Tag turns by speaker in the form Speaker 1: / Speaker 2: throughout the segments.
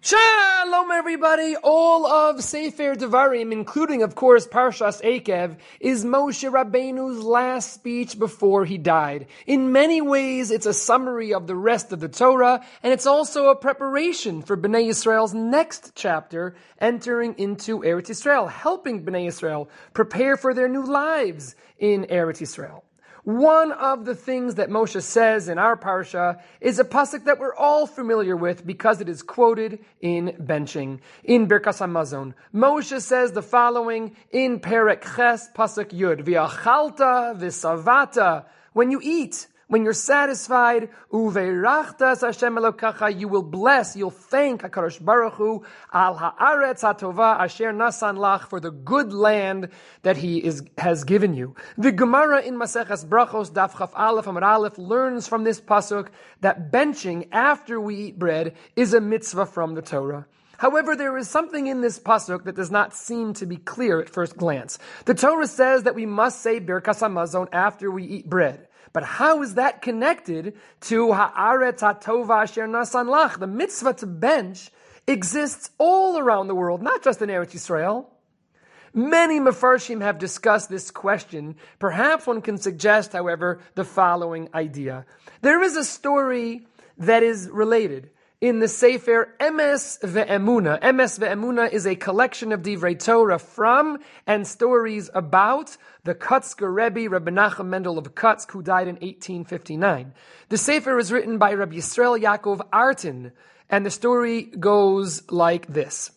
Speaker 1: Shalom everybody! All of Sefer Devarim, including of course Parshas Eikev, is Moshe Rabbeinu's last speech before he died. In many ways it's a summary of the rest of the Torah, and it's also a preparation for Bnei Yisrael's next chapter, entering into Eretz Yisrael, helping Bnei Yisrael prepare for their new lives in Eretz Yisrael. One of the things that Moshe says in our parsha is a pasuk that we're all familiar with because it is quoted in benching. In Birkas Hamazon, Moshe says the following in Perek Ches pasuk Yud: V'achalta v'savata. When you eat, when you're satisfied, uveirachtas Hashem Elokacha, you will bless, you'll thank HaKadosh Baruch Hu al haaretz hatova asher nasan lach, for the good land that He has given you. The Gemara in Maseches Brachos Daf Chaf Aleph Amud Aleph learns from this pasuk that benching after we eat bread is a mitzvah from the Torah. However, there is something in this pasuk that does not seem to be clear at first glance. The Torah says that we must say Birkas Hamazon after we eat bread. But how is that connected to Haaretz HaTova Asher Nasan Lach? The mitzvah to bench exists all around the world, not just in Eretz Yisrael. Many Mefarshim have discussed this question. Perhaps one can suggest, however, the following idea. There is a story that is related in the Sefer Emes Ve'emuna. Emes Ve'emuna is a collection of Divrei Torah from and stories about the Kotzker Rebbe, Rabbi Nachum Mendel of Kotsk, who died in 1859. The Sefer is written by Rabbi Yisrael Yaakov Artin, and the story goes like this.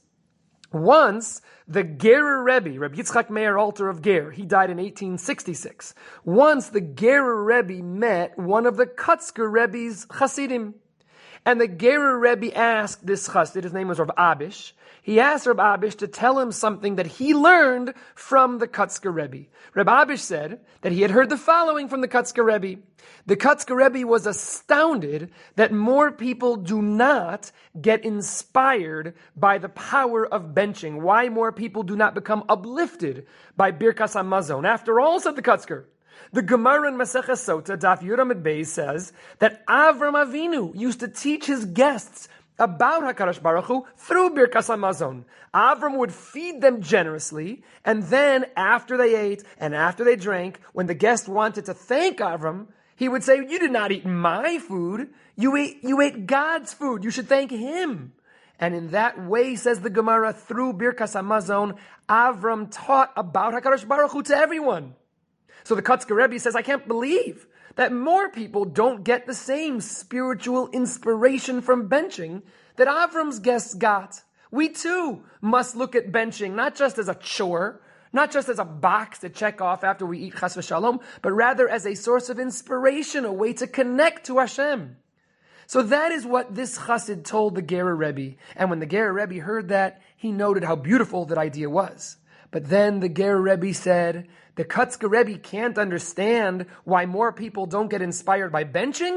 Speaker 1: Once, the Gerer Rebbe, Rabbi Yitzchak Meir Alter of Ger, he died in 1866. Once, the Gerer Rebbe met one of the Kotzker Rebbe's Hasidim. And the Gerer Rebbe asked this chassid, his name was Rav Abish, he asked Rav Abish to tell him something that he learned from the Kotzker Rebbe. Rav Abish said that he had heard the following from the Kotzker Rebbe. The Kotzker Rebbe was astounded that more people do not get inspired by the power of benching. Why more people do not become uplifted by Birkas Hamazon. After all, said the Kotzker, the Gemara in Maseches Sota, Daf Yud Amud Beis, says that Avram Avinu used to teach his guests about HaKadosh Baruch Hu through Birkas Hamazon. Avram would feed them generously, and then after they ate and after they drank, when the guest wanted to thank Avram, he would say, "You did not eat my food. You ate God's food. You should thank Him." And in that way, says the Gemara, through Birkas Hamazon, Avram taught about HaKadosh Baruch Hu to everyone. So the Kotzker Rebbe says, I can't believe that more people don't get the same spiritual inspiration from benching that Avram's guests got. We too must look at benching not just as a chore, not just as a box to check off after we eat chas v'shalom, but rather as a source of inspiration, a way to connect to Hashem. So that is what this chassid told the Gerer Rebbe. And when the Gerer Rebbe heard that, he noted how beautiful that idea was. But then the Gerer Rebbe said, the Kotzker Rebbe can't understand why more people don't get inspired by benching?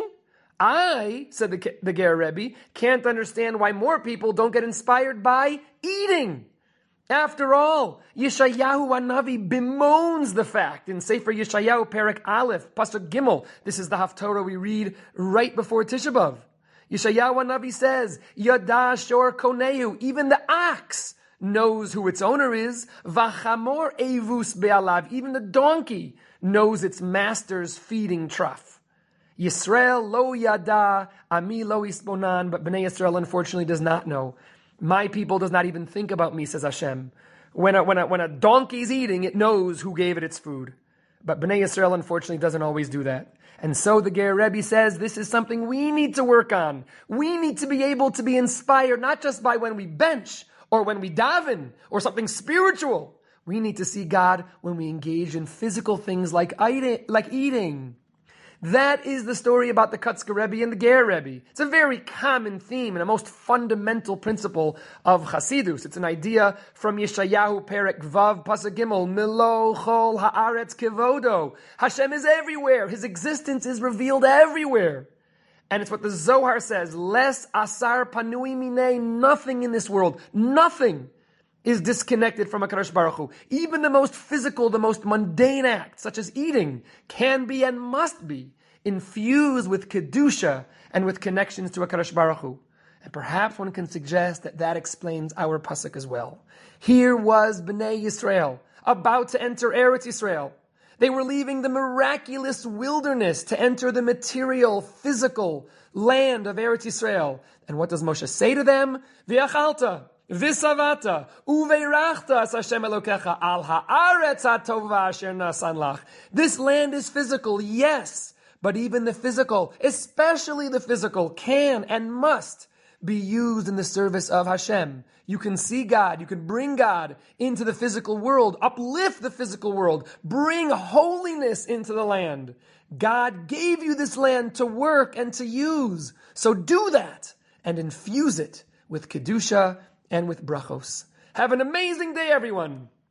Speaker 1: I, said the Gerer Rebbe, can't understand why more people don't get inspired by eating. After all, Yeshayahu Hanavi bemoans the fact in Sefer Yeshayahu Perek Aleph, Pasuk Gimel. This is the Haftorah we read right before Tisha B'Av. Yeshayahu Hanavi says, Yada Shor Konehu, even the ox knows who its owner is. Vachamor evus be'alav, even the donkey knows its master's feeding trough. Yisrael lo yada, ami lo isponan, but Bnei Yisrael unfortunately does not know. My people does not even think about me, says Hashem. When a donkey's eating, it knows who gave it its food. But Bnei Yisrael unfortunately doesn't always do that. And so the Gerer Rebbe says this is something we need to work on. We need to be able to be inspired not just by when we bench, or when we daven, or something spiritual. We need to see God when we engage in physical things like eating. That is the story about the Kotzker Rebbe and the Gerer Rebbe. It's a very common theme and a most fundamental principle of Chasidus. It's an idea from Yeshayahu Perek Vav Pasuk Gimel, Milo Chol Haaretz Kevodo. Hashem is everywhere. His existence is revealed everywhere. And it's what the Zohar says, Les asar panui minei, nothing in this world, nothing is disconnected from HaKadosh Baruch Hu. Even the most physical, the most mundane act, such as eating, can be and must be infused with Kedusha and with connections to HaKadosh Baruch Hu. And perhaps one can suggest that that explains our pasuk as well. Here was Bnei Yisrael about to enter Eretz Yisrael. They were leaving the miraculous wilderness to enter the material, physical land of Eretz Yisrael. And what does Moshe say to them? V'yachalta, v'savata, uveirachta as Hashem Elokecha al haaretz hatova asher nasan lach. This land is physical, yes, but even the physical, especially the physical, can and must be used in the service of Hashem. You can see God, you can bring God into the physical world, uplift the physical world, bring holiness into the land. God gave you this land to work and to use. So do that and infuse it with Kedusha and with brachos. Have an amazing day, everyone.